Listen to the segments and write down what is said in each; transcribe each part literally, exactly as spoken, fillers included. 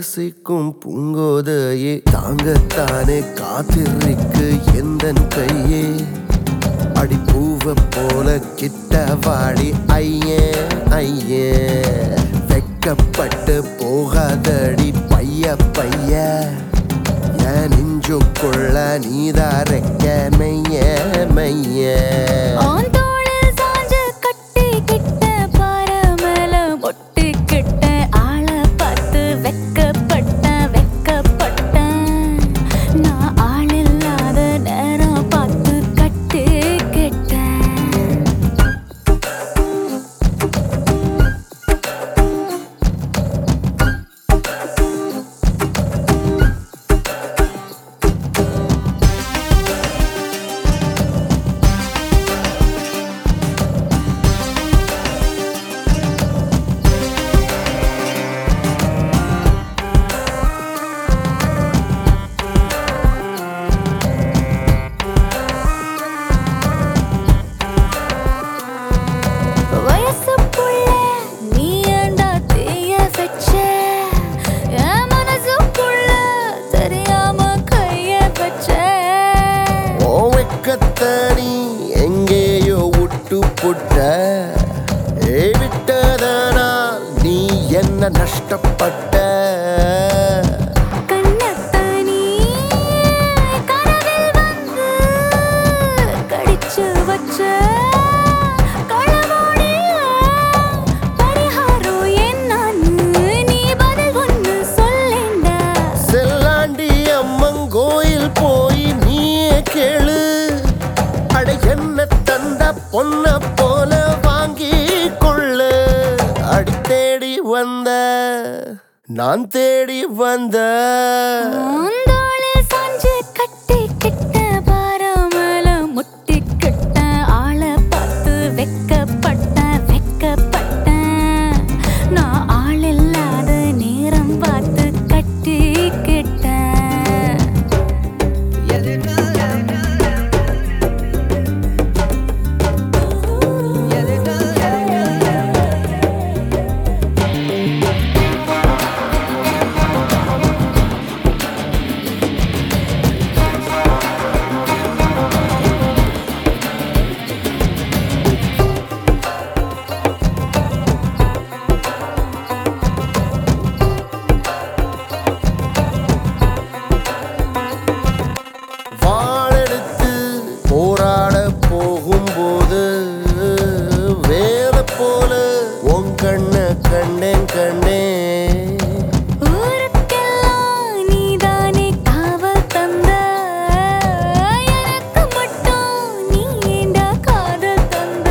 ரசிக்கும் பூங்கோதையே தாங்கத்தானே காத்திருக்கு எந்தன் கையே அடி பூவ போல கிட்ட வாடி ஐயே ஐயே வெக்கப்பட்டு போகாதடி பைய பைய என் நெஞ்சுக்குள்ள நீதான் ரெக்க மைய மைய எங்கேயோ விட்டு புட்ட ஏ விட்டதனால் நீ என்ன நஷ்டப்பட்ட கண்ணத்தனி கனவில் வந்து கடிச்சு வச்ச களவாடிய பரிகாரம் என்னன்னு நீ பதில் ஒன்று சொல்லேண்டா செல்லாண்டி அம்மன் கோயில் போய் நீயே கேளு என்ன தந்த பொன்ன போல வாங்கி கொள்ளு அடி தேடி வந்த நான் தேடி வந்த சாஞ்சு கட்டி கிட்ட பாரமல முட்டி கிட்ட ஆளை பார்த்து வெக்கப்பட்ட வெக்கப்பட்ட நான் ஆள் இல்லாத நேரம் பார்த்து கட்டி கிட்ட கண்ணேன் கண்ணே ஊருக்கெல்லாம் நீதானே காவல் தந்த எனக்கு மட்டும் நீ ஏண்டா காதல் தந்த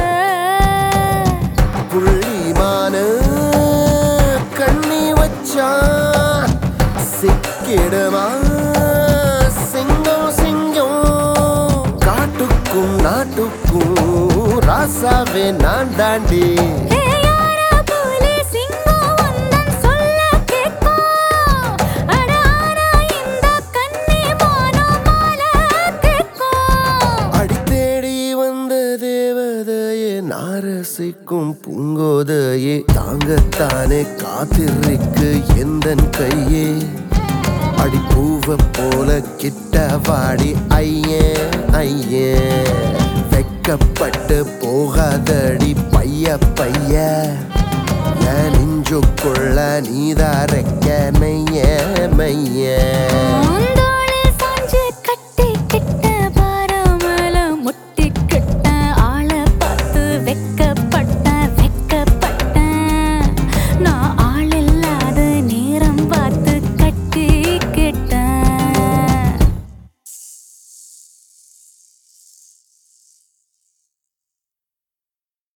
புள்ளிமான கண்ணி வச்சா சிக்கிடுமா சிங்கம் சிங்கம் காட்டுக்கும் நாட்டுக்கும் ராசாவே நான் தாண்டி ரசிக்கும் பூங்கோதையே தாங்கத்தானே காத்திருக்கு எந்தன் கையே அடி பூவ போல கிட்ட வாடி ஐயே ஐயே வெக்கப்பட்டு போகாதடி பைய பைய என் நெஞ்சுக்குள்ள நீதான் ரெக்க மைய